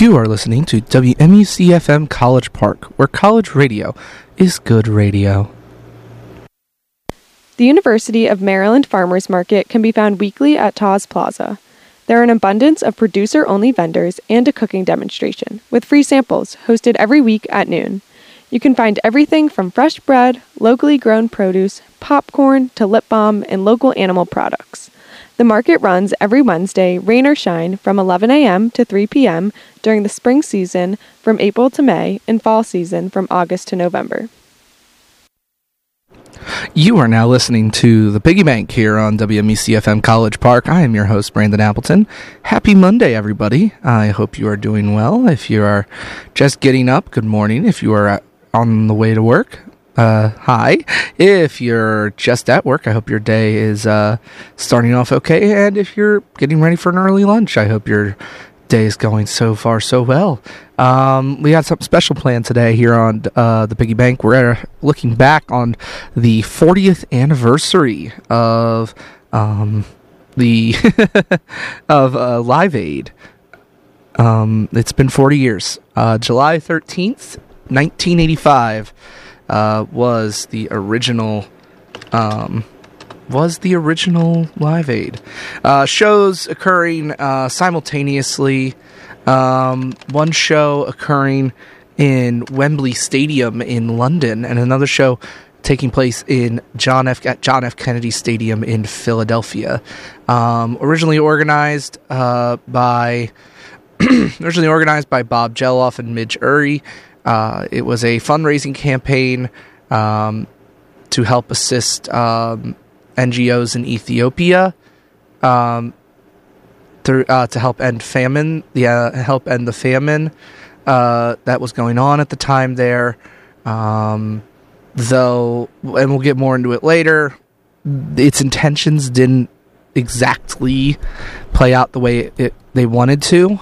You are listening to WMUC-FM College Park, where college radio is good radio. The University of Maryland Farmers Market can be found weekly at Taws Plaza. There are an abundance of producer-only vendors and a cooking demonstration, with free samples hosted every week at noon. You can find everything from fresh bread, locally grown produce, popcorn, to lip balm, and local animal products. The market runs every Wednesday, rain or shine, from 11 a.m. to 3 p.m. during the spring season from April to May and fall season from August to November. You are now listening to the Piggy Bank here on WMEC-FM College Park. I am your host, Brandon Appleton. Happy Monday, everybody. I hope you are doing well. If you are just getting up, good morning. If you are on the way to work, hi. If you're just at work, I hope your day is starting off okay. And if you're getting ready for an early lunch, I hope your day is going so far so well. We had something special planned today here on the Piggy Bank. We're looking back on the 40th anniversary of the of Live Aid. It's been 40 years. July 13th, 1985. Was the original Live Aid. Shows occurring simultaneously. One show occurring in Wembley Stadium in London, and another show taking place in John F. Kennedy Stadium in Philadelphia. Originally organized by Bob Geloff and Midge Uri. It was a fundraising campaign to help assist NGOs in Ethiopia to help end famine. Help end the famine that was going on at the time there. Though, and we'll get more into it later, its intentions didn't exactly play out the way they wanted to.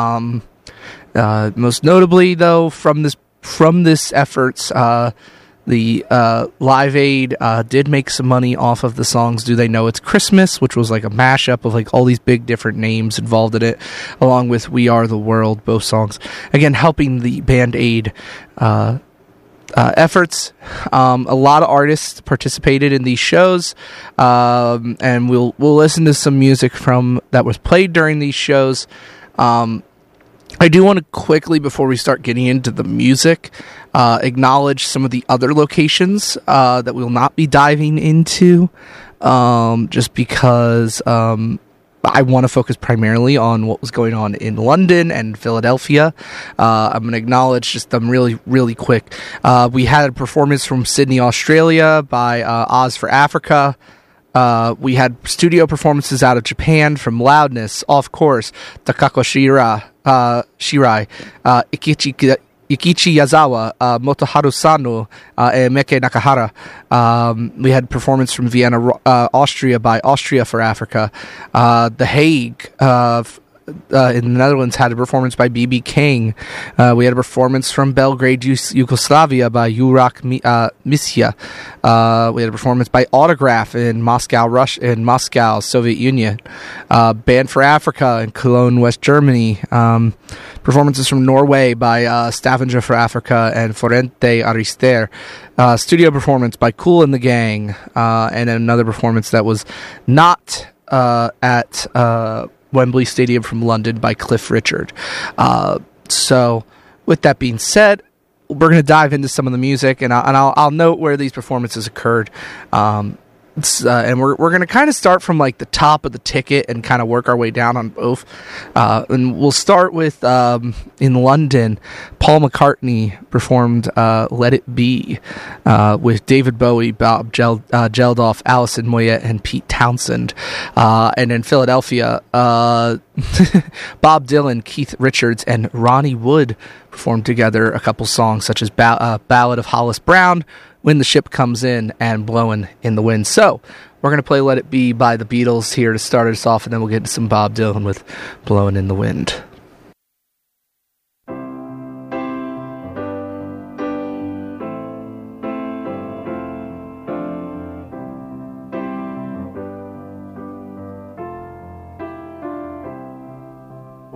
Most notably, though, from this efforts, the Live Aid did make some money off of the songs "Do They Know It's Christmas," which was like a mashup of like all these big different names involved in it, along with "We Are the World," both songs. Again, helping the Band Aid efforts. A lot of artists participated in these shows, and we'll listen to some music from that was played during these shows. I do want to quickly, before we start getting into the music, acknowledge some of the other locations that we'll not be diving into, just because I want to focus primarily on what was going on in London and Philadelphia. I'm going to acknowledge just them really, really quick. We had a performance from Sydney, Australia by Oz for Africa. We had studio performances out of Japan from Loudness, Off Course, Takako Shirai, Ikichi Yazawa, Motoharu Sano, and Meke Nakahara. We had performance from Vienna, Austria by Austria for Africa. The Hague in the Netherlands had a performance by B.B. King. We had a performance from Belgrade, Yugoslavia by Jurak Misja. We had a performance by Autograph in Moscow, Soviet Union. Band for Africa in Cologne, West Germany. Performances from Norway by Stavanger for Africa and Forente Arister. Studio performance by Kool and the Gang. And another performance that was not at Wembley Stadium from London by Cliff Richard. So, with that being said, we're going to dive into some of the music, and I'll note where these performances occurred. And we're going to kind of start from like the top of the ticket and kind of work our way down on both. And we'll start with in London, Paul McCartney performed "Let It Be" with David Bowie, Bob Geldof, Alison Moyet, and Pete Townsend. And in Philadelphia, Bob Dylan, Keith Richards, and Ronnie Wood performed together a couple songs such as Ballad of Hollis Brown, When the Ship Comes In, and Blowin' in the Wind. So, we're going to play Let It Be by the Beatles here to start us off, and then we'll get into some Bob Dylan with Blowin' in the Wind.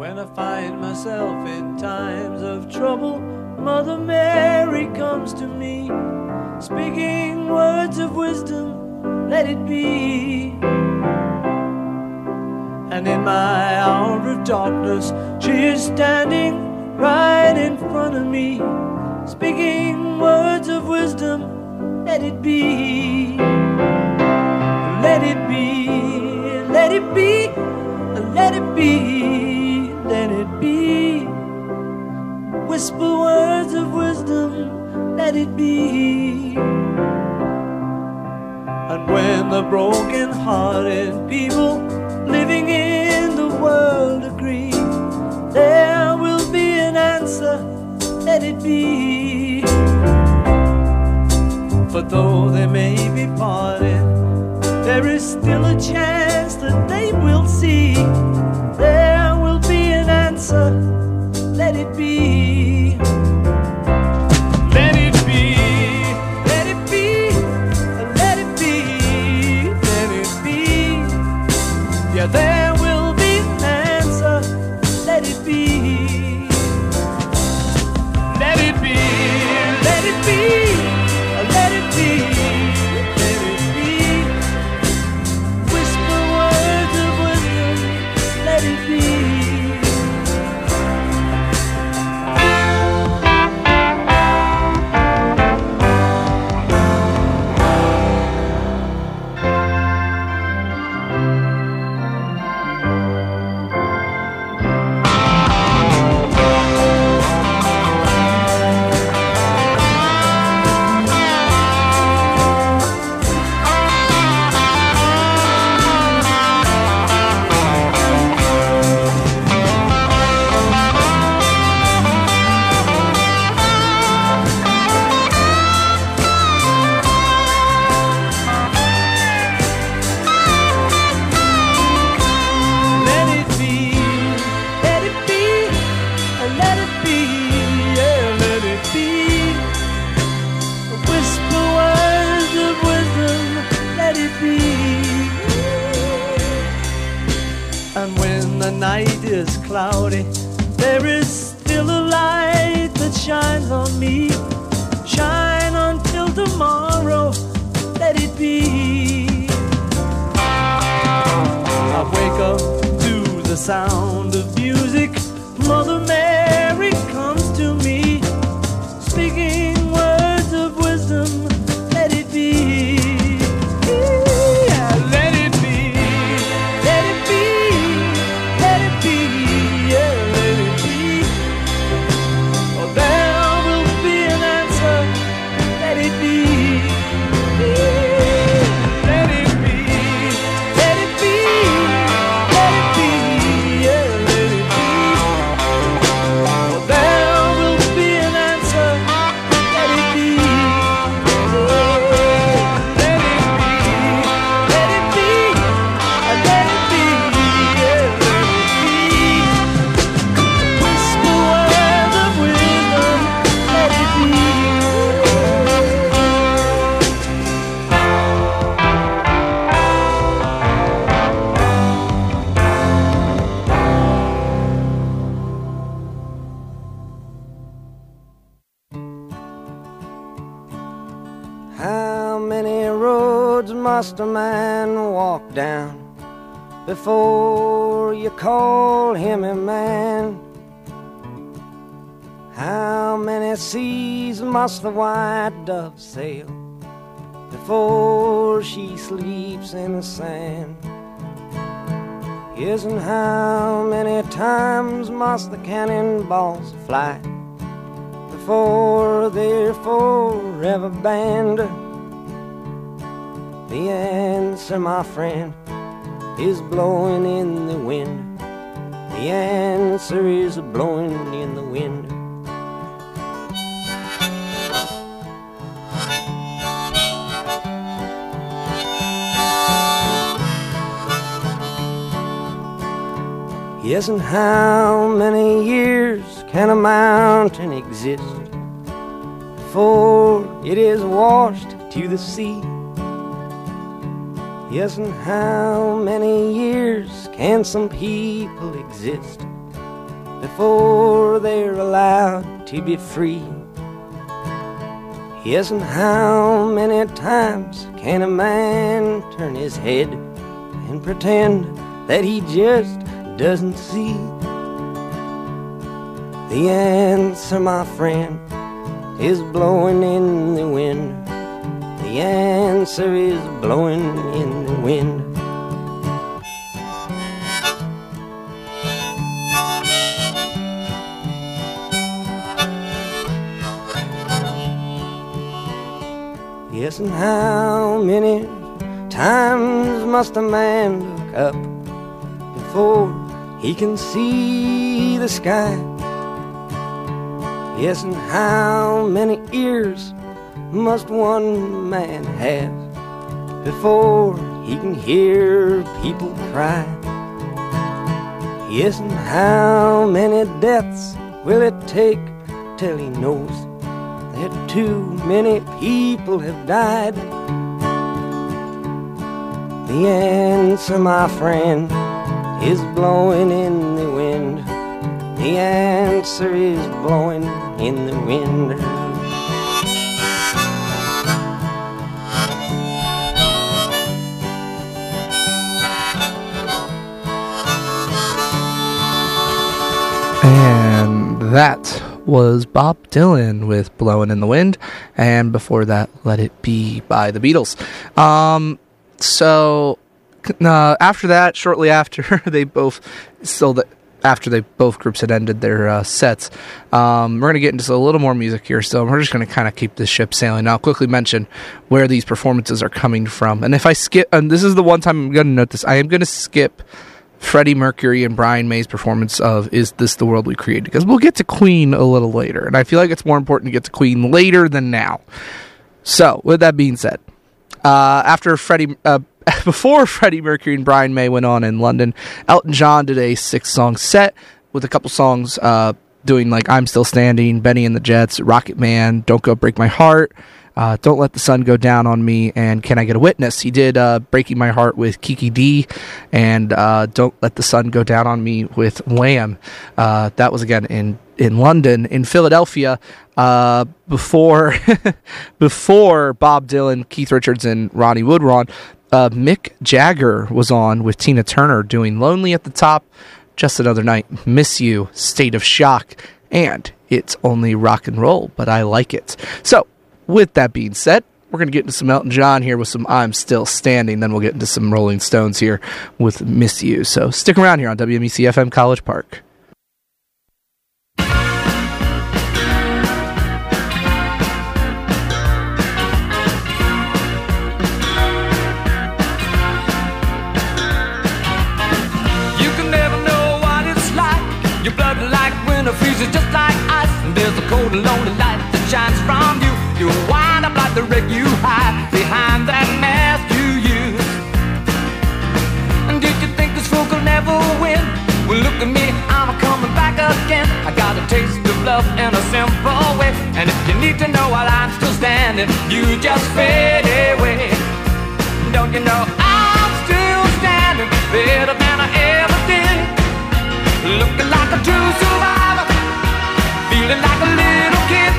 When I find myself in times of trouble, Mother Mary comes to me, speaking words of wisdom, let it be. And in my hour of darkness, she is standing right in front of me, speaking words of wisdom, let it be. Let it be, let it be, let it be, let it be. Whisper words of wisdom, let it be. And when the broken-hearted people living in the world agree, there will be an answer, let it be. For though they may be parted, there is still a chance that they will see. There will be an answer, let it be. Let it be, let it be, let it be, let it be. Yeah, there will be an answer, let it be. Let it be, let it be, let it be. Cloudy, there is still a light that shines on me. Shine until tomorrow, let it be. I wake up to the sound of music. Mother Mary comes to me, speaking words of wisdom, let it be. Must a man walk down before you call him a man? How many seas must the white dove sail before she sleeps in the sand? Yes, and how many times must the cannonballs fly before they're forever banned? The answer, my friend, is blowing in the wind. The answer is blowing in the wind. Yes, and how many years can a mountain exist before it is washed to the sea? Yes, and how many years can some people exist before they're allowed to be free. Yes, and how many times can a man turn his head and pretend that he just doesn't see? The answer, my friend, is blowing in the wind. The answer is blowing in the wind. Yes, and how many times must a man look up before he can see the sky? Yes, and how many ears must one man have before he can hear people cry? Yes, and how many deaths will it take till he knows that too many people have died? The answer, my friend, is blowing in the wind. The answer is blowing in the wind. And that was Bob Dylan with Blowin' in the Wind, and before that, Let It Be by the Beatles. After that, shortly after after both groups had ended their sets, we're going to get into a little more music here, so we're just going to kind of keep this ship sailing. I'll quickly mention where these performances are coming from, and if I skip, and this is the one time I'm going to note this, I am going to skip Freddie Mercury and Brian May's performance of Is This the World We Created, because we'll get to Queen a little later, and I feel like it's more important to get to Queen later than now. So, with that being said, before Freddie Mercury and Brian May went on in London, Elton John did a 6-song set with a couple songs doing like I'm Still Standing, Benny and the Jets, Rocket Man, Don't Go Break My Heart, Don't Let the Sun Go Down on Me, and Can I Get a Witness? He did Breaking My Heart with Kiki D, and Don't Let the Sun Go Down on Me with Wham. That was again in London. In Philadelphia, before Bob Dylan, Keith Richards, and Ronnie Wood were on, Mick Jagger was on with Tina Turner doing Lonely at the Top, Just Another Night, Miss You, State of Shock, and It's Only Rock and Roll, But I Like It. So, with that being said, we're going to get into some Elton John here with some I'm Still Standing, then we'll get into some Rolling Stones here with Miss You. So stick around here on WMEC-FM College Park. You can never know what it's like. Your blood like winter freezes just like ice, and there's a cold and lonely light that shines from you. You wind up like the wreck you hide behind that mask you use. And did you think this fool could never win? Well, look at me, I'm coming back again. I got a taste of love in a simple way, and if you need to know while I'm still standing, you just fade away. Don't you know I'm still standing better than I ever did? Looking like a true survivor, feeling like a little kid.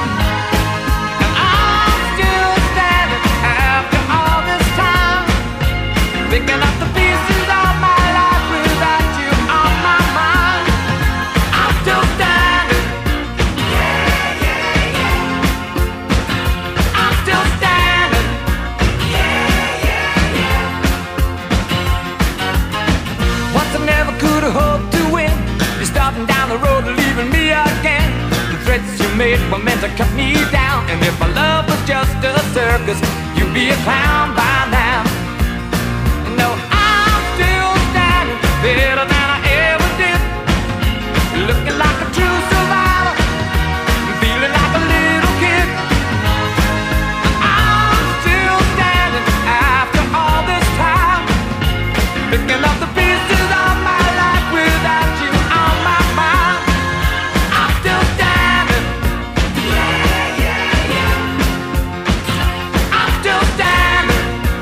Picking up the pieces of my life without you on my mind. I'm still standing. Yeah, yeah, yeah. I'm still standing. Yeah, yeah, yeah. Once I never could have hoped to win. You're starting down the road and leaving me again. The threats you made were meant to cut me down, and if my love was just a circus, you'd be a clown by now. No, I'm still standing better than I ever did. Looking like a true survivor, feeling like a little kid. I'm still standing after all this time, picking up the pieces of my life without you on my mind. I'm still standing. Yeah, yeah, yeah. I'm still standing.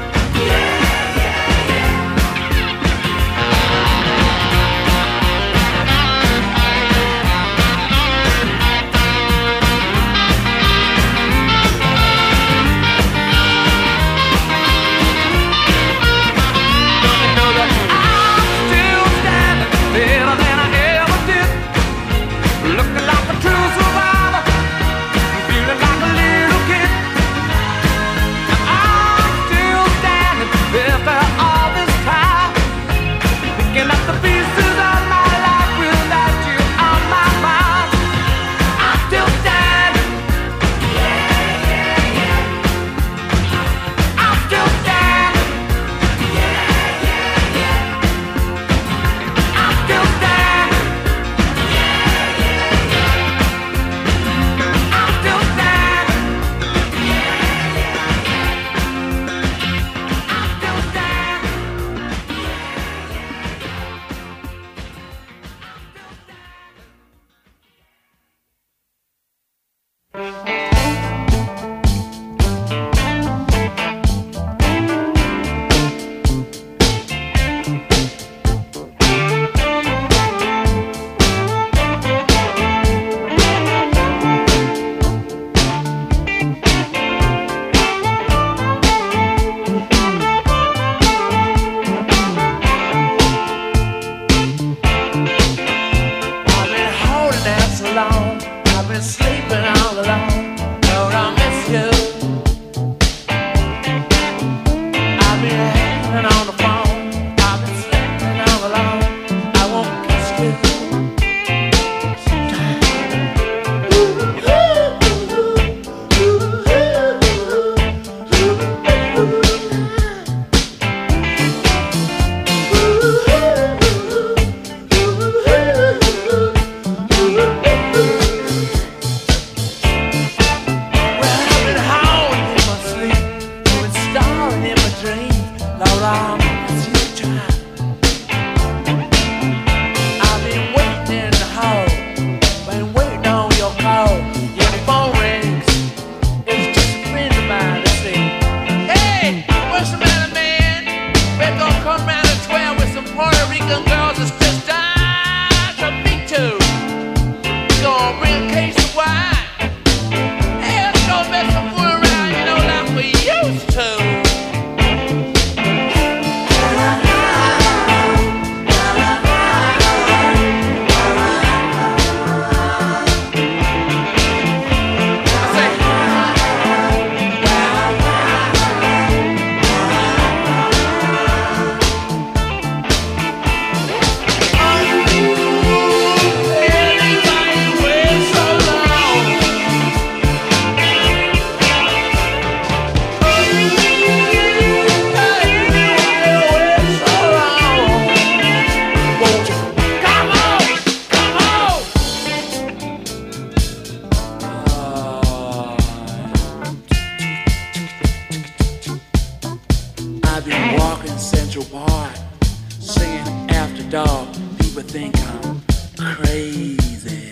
dog, people think I'm crazy.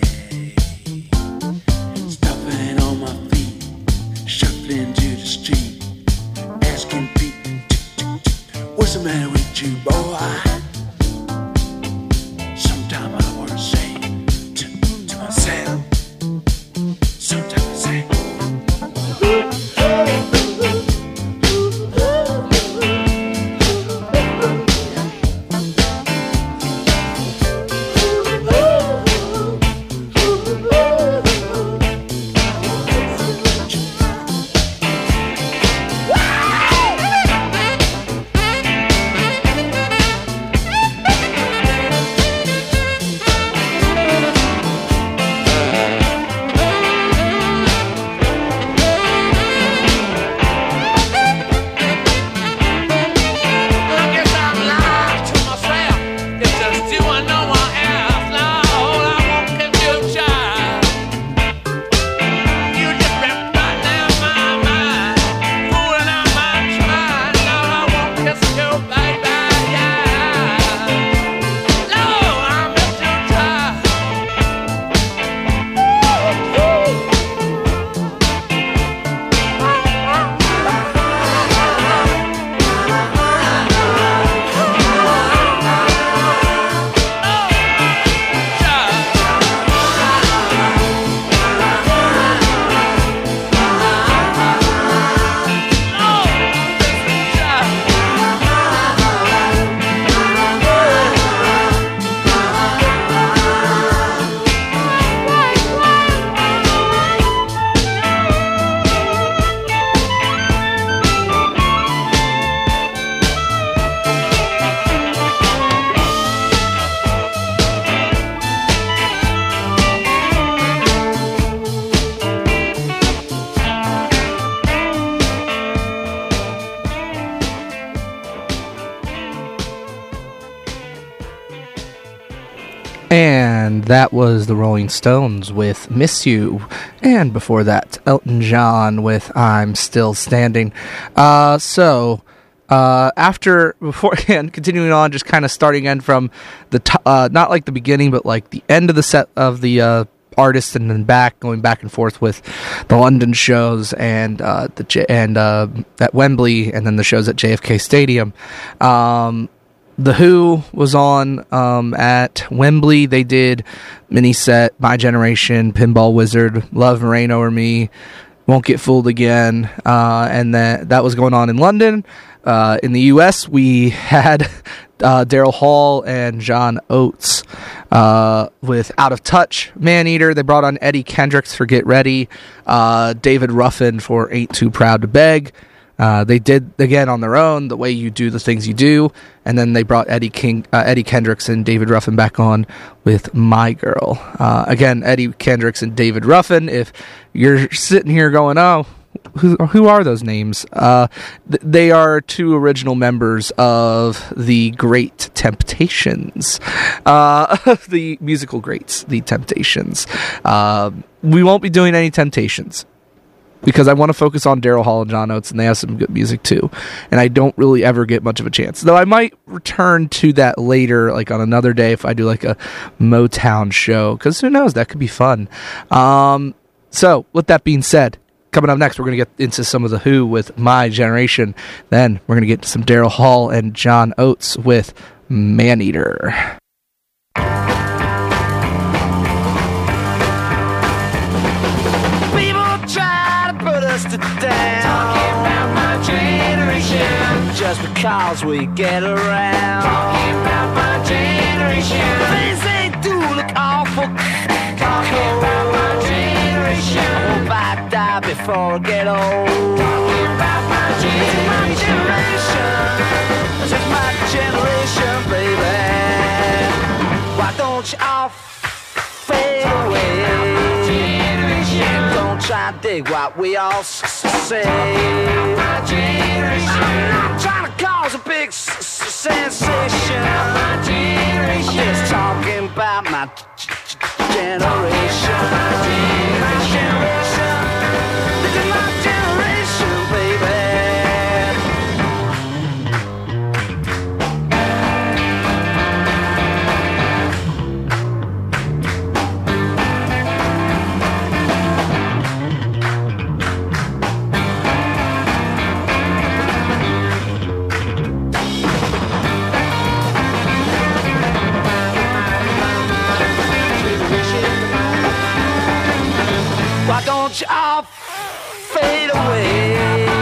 Stuffing on my feet, shuffling to the street, asking people, what's the matter with you, boy? Sometimes I want to say to myself, sometimes I say, And that was the Rolling Stones with Miss You. And before that, Elton John with I'm Still Standing. Beforehand, continuing on, just kind of starting in from the, not like the beginning, but like the end of the set of the artist, and then going back and forth with the London shows and at Wembley, and then the shows at JFK Stadium. The Who was on at Wembley. They did mini set, My Generation, Pinball Wizard, Love and Rain Over Me, Won't Get Fooled Again, and that was going on in London. In the U.S., we had Daryl Hall and John Oates with Out of Touch, Maneater. They brought on Eddie Kendricks for Get Ready, David Ruffin for Ain't Too Proud to Beg. They did, again, on their own, The Way You Do the Things You Do, and then they brought Eddie Kendricks and David Ruffin back on with My Girl. Again, Eddie Kendricks and David Ruffin, if you're sitting here going, oh, who are those names? They are two original members of the Great Temptations, the musical greats, the Temptations. We won't be doing any Temptations, because I want to focus on Daryl Hall and John Oates, and they have some good music too. And I don't really ever get much of a chance. Though I might return to that later, like on another day, if I do like a Motown show, because who knows, that could be fun. So, with that being said, coming up next, we're going to get into some of The Who with My Generation. Then we're going to get to some Daryl Hall and John Oates with Maneater. To down. Talking about my generation, just because we get around. Talking about my generation, things they do look awful. Talking about my generation, I hope I die before I get old. Talking about my generation, this is my generation, baby. Why don't you all fade away? Don't try to dig what we all say. I'm not trying to cause a big sensation. I'm just talking about my generation. My generation. This is my generation, baby. don't you all fade away.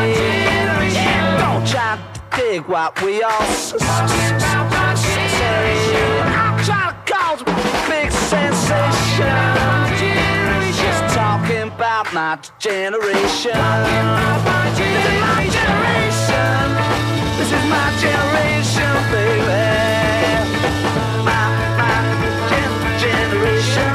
Don't try to dig what we all say. I'm trying to cause a big sensation. Just talking about my generation. This is my generation. This is my generation, baby. My generation.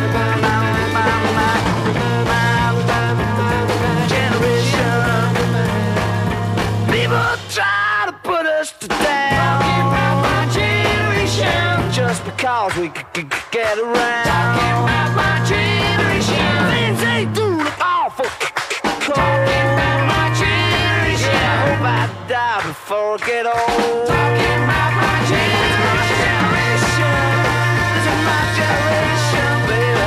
People try to put us to down. Talking about my generation. Just because we could get around. Talking about my generation. Things they do look awful cold. Talking about my generation. I hope I die before I get old. Talking about my generation. This is my generation, baby.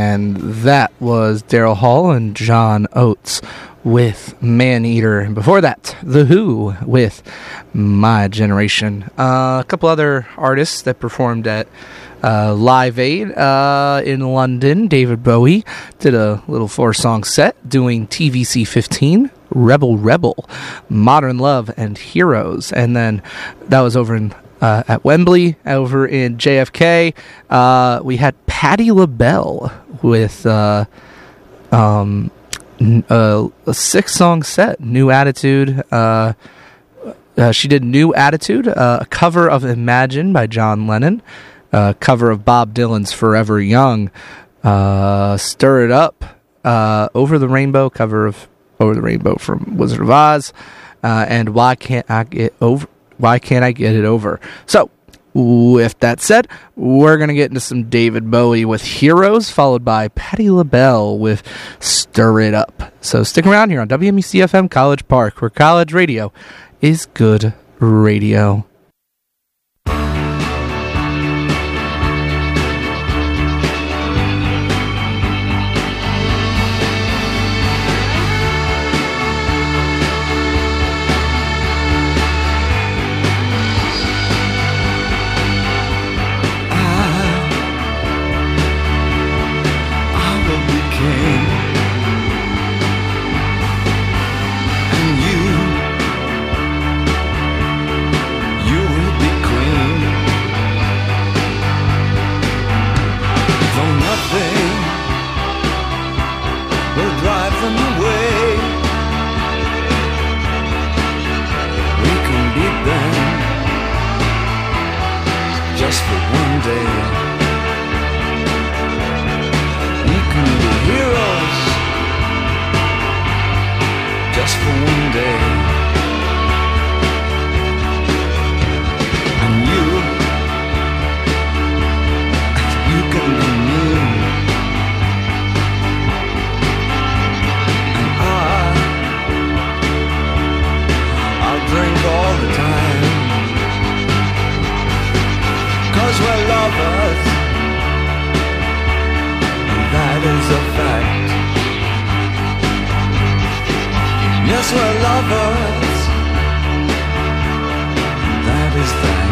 And that was Daryl Hall and John Oates with Man-Eater. And before that, The Who with My Generation. A couple other artists that performed at Live Aid in London. David Bowie did a little 4-song set doing TVC 15, Rebel Rebel, Modern Love, and Heroes. And then that was over in at Wembley. Over in JFK, we had Patti LaBelle with a 6-song set, New Attitude. She did New Attitude, a cover of Imagine by John Lennon, a cover of Bob Dylan's Forever Young, Stir It Up, Over the Rainbow, cover of Over the Rainbow from Wizard of Oz, and Why Can't I Get It Over? So, with that said, we're going to get into some David Bowie with Heroes, followed by Patti LaBelle with Stir It Up. So stick around here on WMUC-FM College Park, where college radio is good radio. Just for one day, we can be heroes. Just for one day, and you can be me, and I'll drink all the time. 'Cause we're lovers, and that is a fact. Yes, we're lovers, and that is that.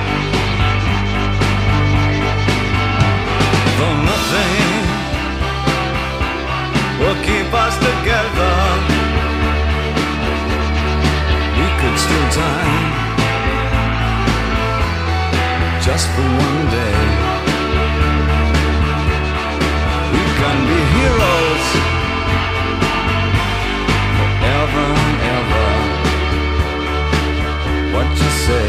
Though nothing will keep us together, we could steal time just for one day. We can be heroes forever and ever. What you say?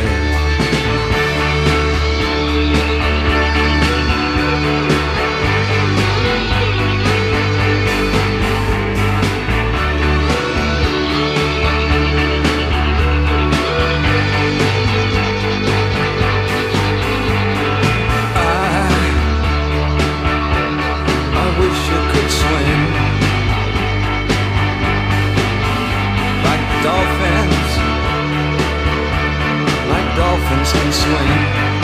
Dolphins can swim.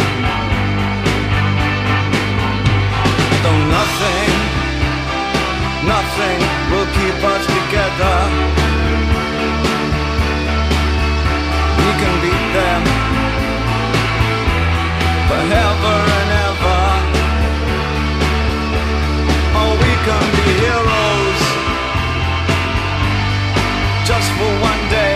Though nothing will keep us together, we can beat them forever and ever. Oh, we can be heroes just for one day.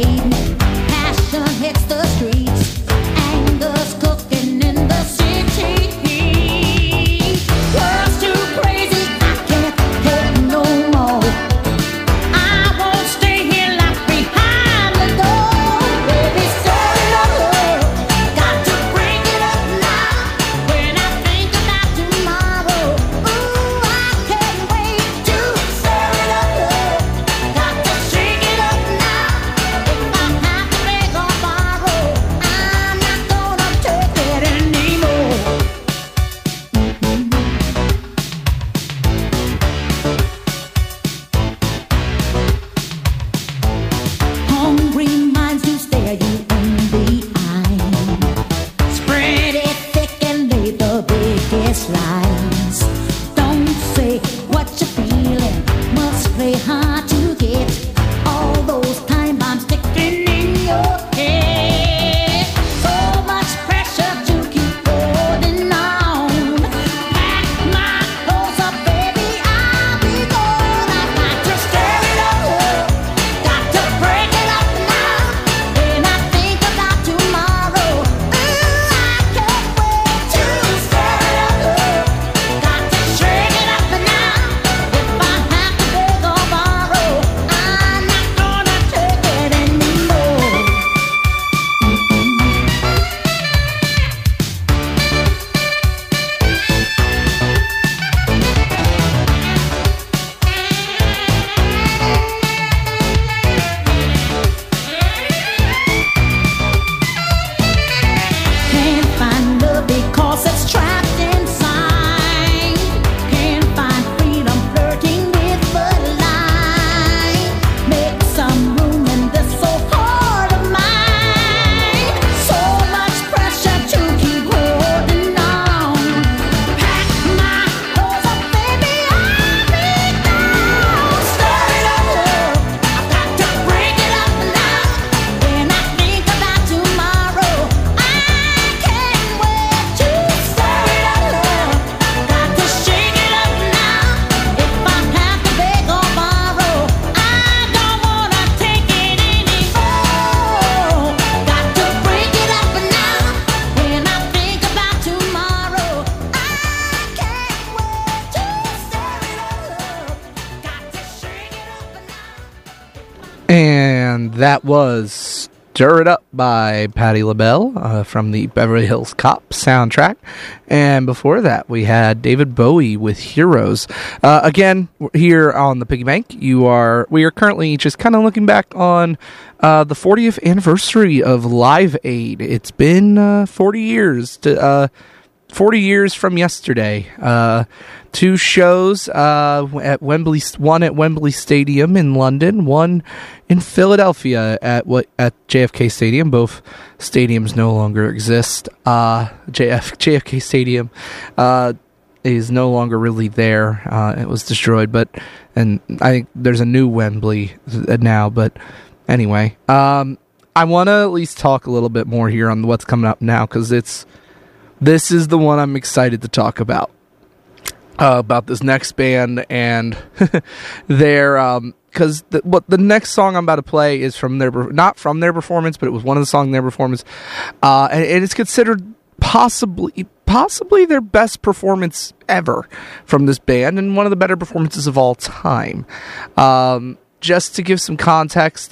And that was Stir It Up by Patti LaBelle from the Beverly Hills Cop soundtrack. And before that, we had David Bowie with Heroes. Again, here on the Piggy Bank, we are currently just kind of looking back on the 40th anniversary of Live Aid. It's been 40 years 40 years from yesterday. 2 shows at Wembley, one at Wembley Stadium in London, one in Philadelphia at JFK Stadium. Both stadiums no longer exist. JFK Stadium is no longer really there. It was destroyed, and I think there's a new Wembley now. But anyway, I want to at least talk a little bit more here on what's coming up now, because this is the one I'm excited to talk about this next band and their because the next song I'm about to play is not from their performance, but it was one of the songs in their performance, and it's considered possibly their best performance ever from this band, and one of the better performances of all time. Just to give some context,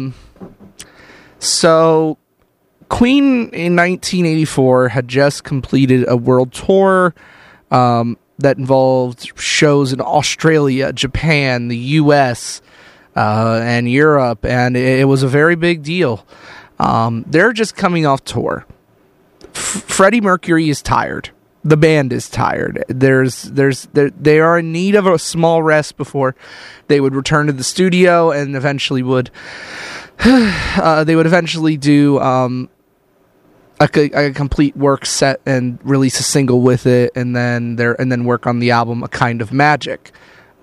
so Queen in 1984 had just completed a world tour that involved shows in Australia, Japan, the US, and Europe, and it was a very big deal. They're just coming off tour. Freddie Mercury is tired. The band is tired. They are in need of a small rest before they would return to the studio, and eventually would do a complete work set and release a single with it, and then work on the album A Kind of Magic.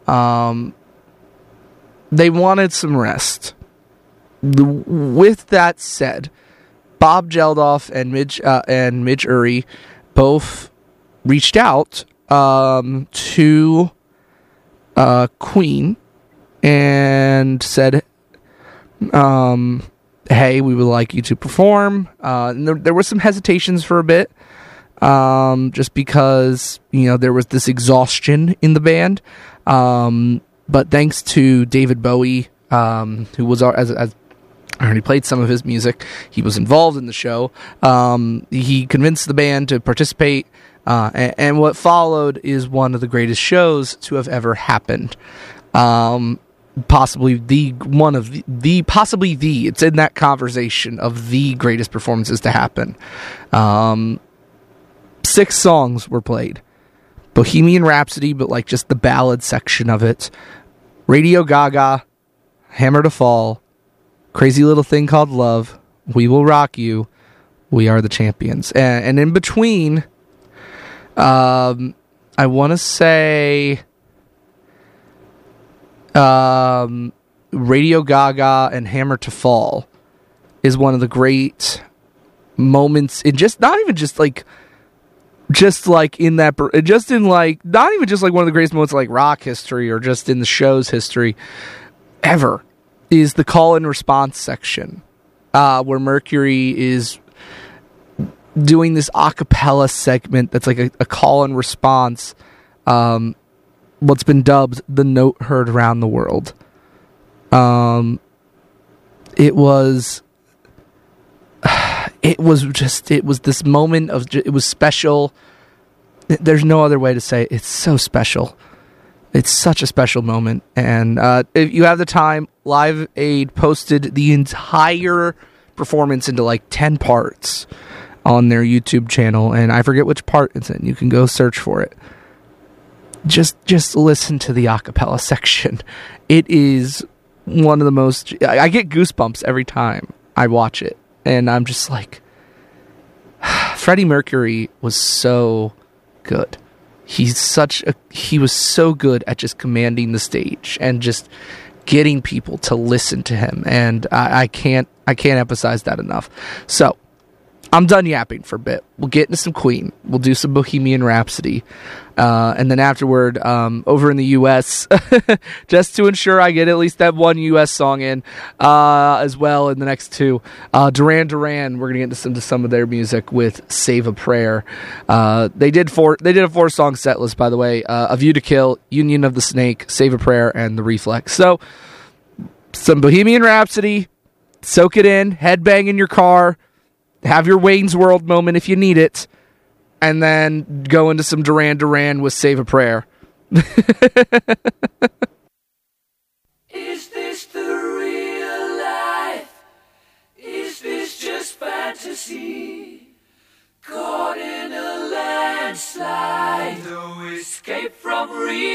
They wanted some rest. With that said, Bob Geldof and Midge Ure both reached out to Queen and said, hey, we would like you to perform. And there were some hesitations for a bit, just because, there was this exhaustion in the band. But thanks to David Bowie, who was as I already played some of his music, he was involved in the show. He convinced the band to participate, and what followed is one of the greatest shows to have ever happened. Possibly it's in that conversation of the greatest performances to happen. 6 songs were played. Bohemian Rhapsody, but like just the ballad section of it. Radio Gaga, Hammer to Fall, Crazy Little Thing Called Love, We Will Rock You, We Are the Champions. And in between, I want to say Radio Gaga and Hammer to Fall is one of the great moments in just not even just like in that, just in like not even just like one of the greatest moments like rock history or just in the show's history ever, is the call and response section, where Mercury is doing this a cappella segment that's like a call and response, what's been dubbed the note heard around the world. It was this moment of, it was special. There's no other way to say it. It's so special. It's such a special moment. And if you have the time, Live Aid posted the entire performance into like 10 parts on their YouTube channel, and I forget which part it's in. You can go search for it. Just listen to the a cappella section. It is one of the most... I get goosebumps every time I watch it, and I'm just like... Freddie Mercury was so good. He was so good at just commanding the stage and just getting people to listen to him, and I can't emphasize that enough. So I'm done yapping for a bit. We'll get into some Queen. We'll do some Bohemian Rhapsody. And then afterward, over in the U.S., just to ensure I get at least that one U.S. song in, as well in the next 2. Duran Duran, we're going to get into some of their music with Save a Prayer. They did a 4-song set list, by the way. A View to Kill, Union of the Snake, Save a Prayer, and The Reflex. So, some Bohemian Rhapsody, soak it in, headbang in your car, have your Wayne's World moment if you need it, and then go into some Duran Duran with Save a Prayer. Is this the real life? Is this just fantasy? Caught in a landslide, no escape from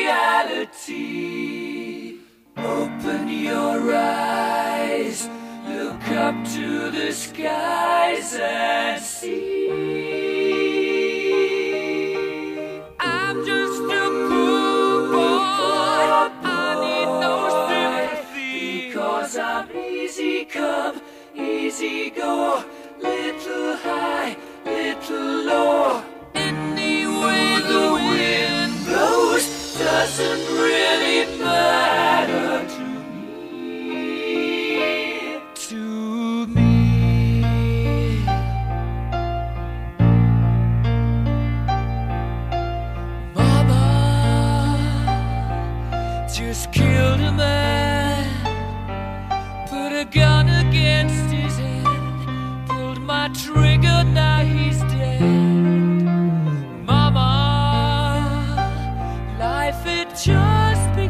reality. Open your eyes, look up to the skies and see. I'm just a poor boy, I need no sympathy, because I'm easy come, easy go, little high, little low. Any way the wind blows doesn't really matter to me. Mama just killed a man, put a gun against his head, pulled my trigger, now he's dead. Mama, life had just been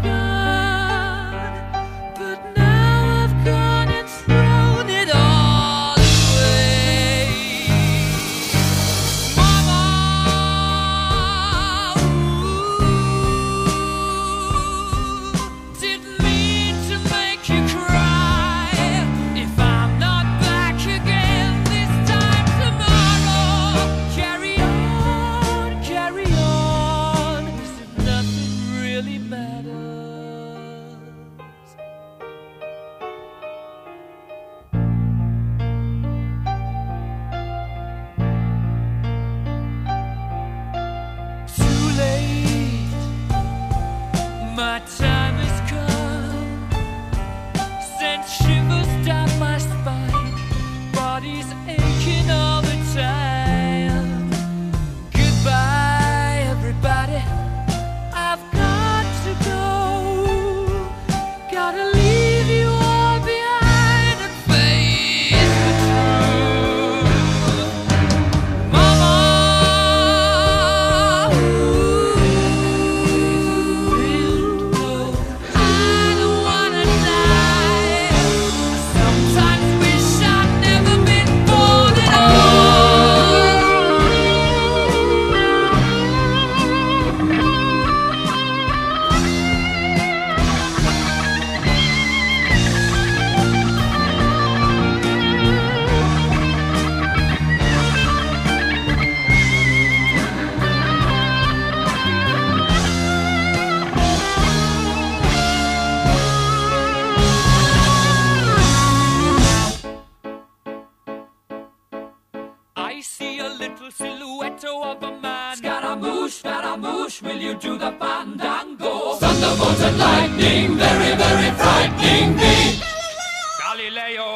see a little silhouette of a man. Scaramouche, will you do the fandango? Thunderbolt and lightning, very, very frightening me. Galileo,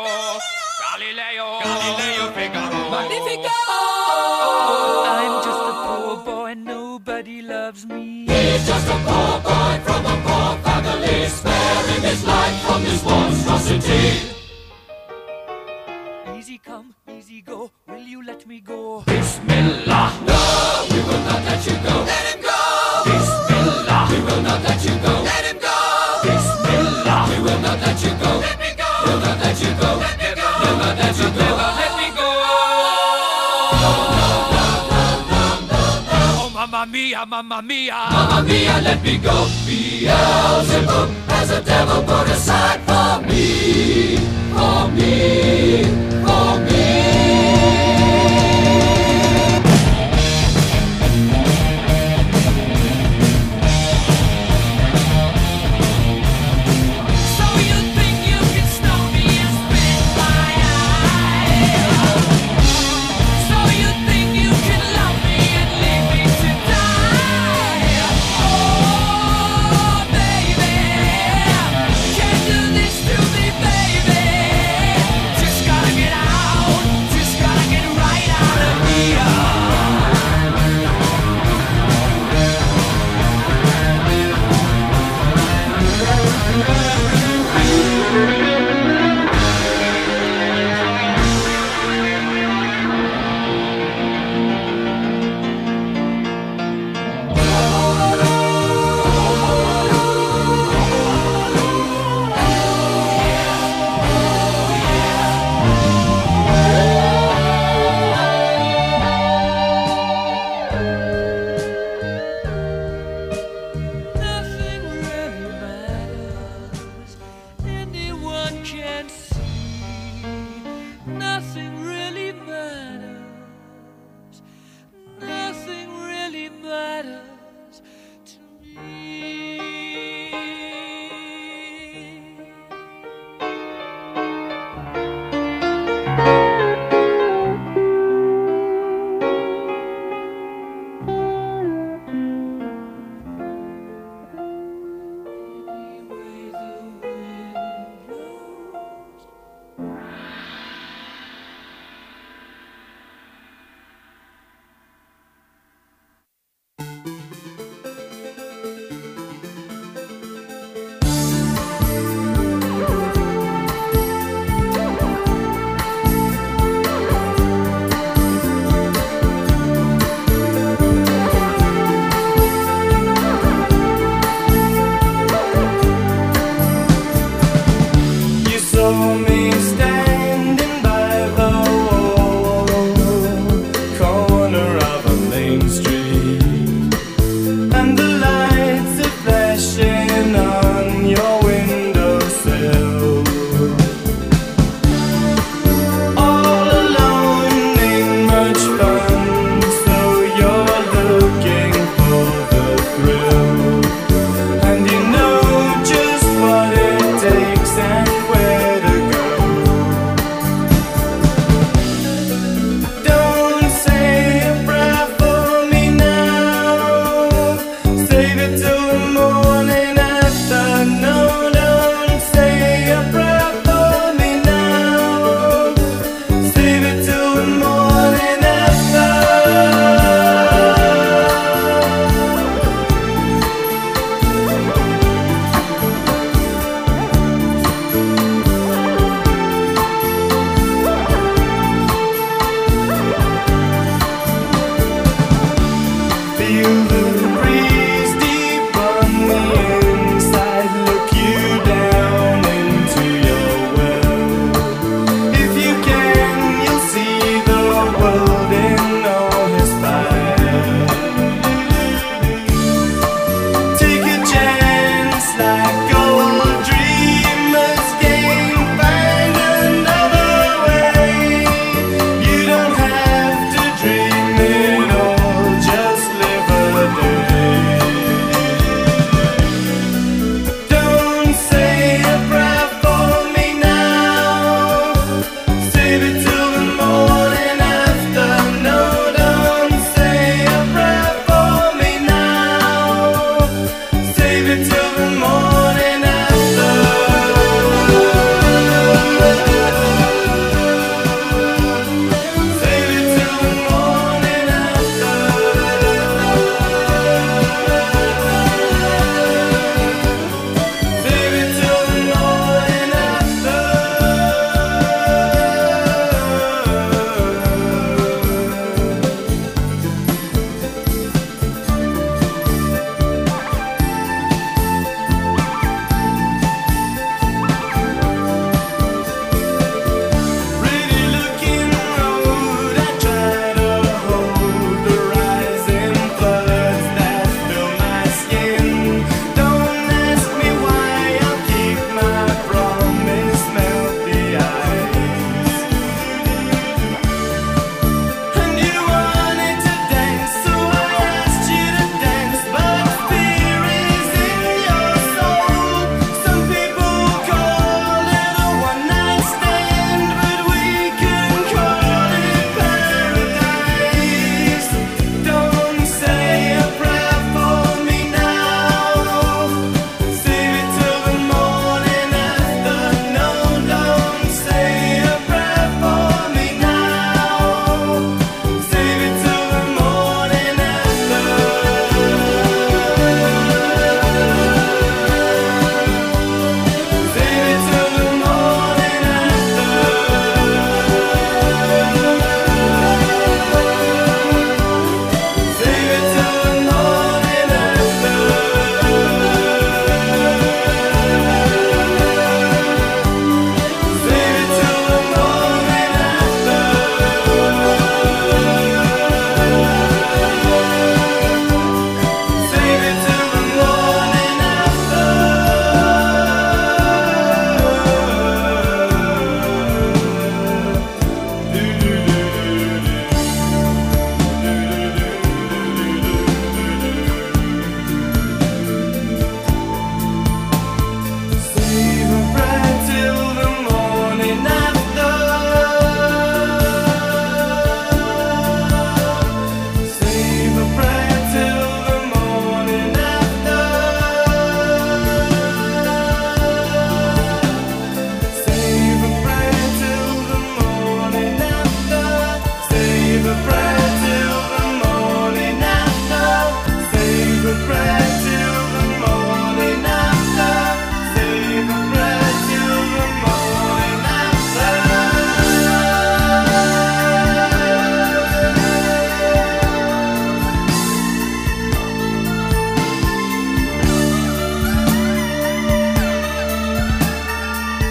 Figaro. Magnifico! I'm just a poor boy, nobody loves me. He's just a poor boy from a poor family, sparing his life from this monstrosity. Easy come, easy go, will you let me go? Bismillah, no, we will not let you go. Let him go! Bismillah, we will not let you go. Let him go! Bismillah, we will not let you go. Let me go! We'll not let you go. Let me go! We'll not let you go. Never let me go! Oh, mamma mia, mamma mia. Mamma mia, let me go. Beelzebub has a devil put aside for me. For me, for me. So you think you can stone me and spit my eye? So you think you can love me and leave me to die? Oh, baby, can't do this to me, baby. Just gotta get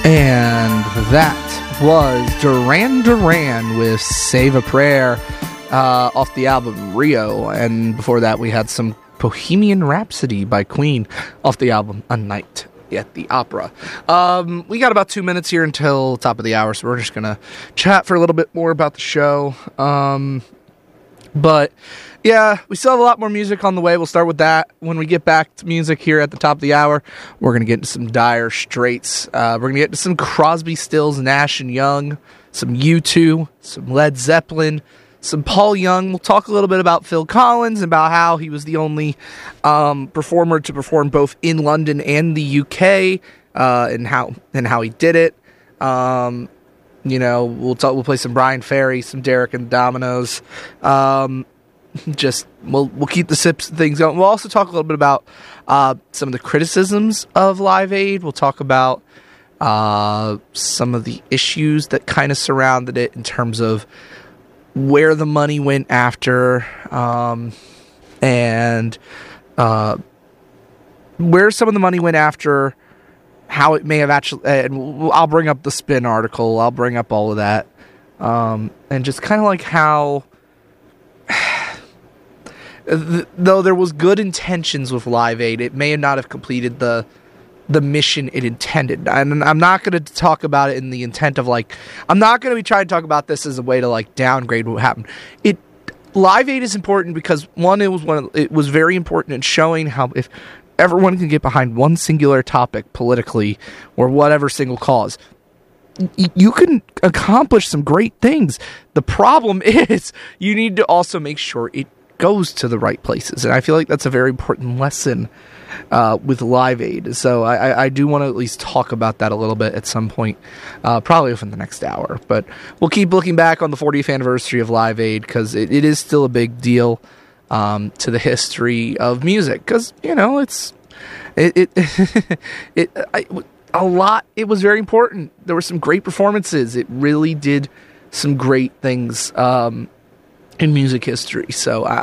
And that was Duran Duran with Save a Prayer off the album Rio. And before that, we had some Bohemian Rhapsody by Queen off the album A Night at the Opera. We got about 2 minutes here until top of the hour, so we're just going to chat for a little bit more about the show. But yeah, we still have a lot more music on the way. We'll start with that. When we get back to music here at the top of the hour, we're going to get into some Dire Straits. We're going to get into some Crosby, Stills, Nash & Young, some U2, some Led Zeppelin, some Paul Young. We'll talk a little bit about Phil Collins and about how he was the only performer to perform both in London and the UK, and how he did it. We'll play some Brian Ferry, some Derek and the Dominoes. We'll keep the sips things going. We'll also talk a little bit about some of the criticisms of Live Aid. We'll talk about some of the issues that kind of surrounded it in terms of where the money went after, and where some of the money went after, how it may have actually, and I'll bring up the Spin article, I'll bring up all of that, and just kind of like how, though there was good intentions with Live Aid, it may not have completed the mission it intended. And I'm not going to talk about it in the intent of I'm not going to be trying to talk about this as a way to downgrade what happened. Live Aid is important because it was very important in showing how if everyone can get behind one singular topic politically or whatever single cause, you can accomplish some great things. The problem is you need to also make sure it goes to the right places. And I feel like that's a very important lesson with Live Aid. So I do want to at least talk about that a little bit at some point, probably within the next hour. But we'll keep looking back on the 40th anniversary of Live Aid because it is still a big deal to the history of music. Because, it's a lot. It was very important. There were some great performances. It really did some great things in music history. So